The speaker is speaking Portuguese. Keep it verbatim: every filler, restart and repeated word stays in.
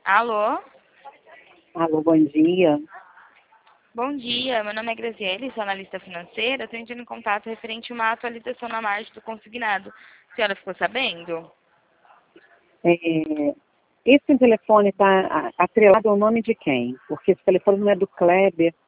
Alô? Alô, bom dia. Bom dia, meu nome é Graziele, sou analista financeira. Estou entrando em contato referente a uma atualização na margem do consignado. A senhora ficou sabendo? É, esse telefone está atrelado ao nome de quem? Porque esse telefone não é do Kleber.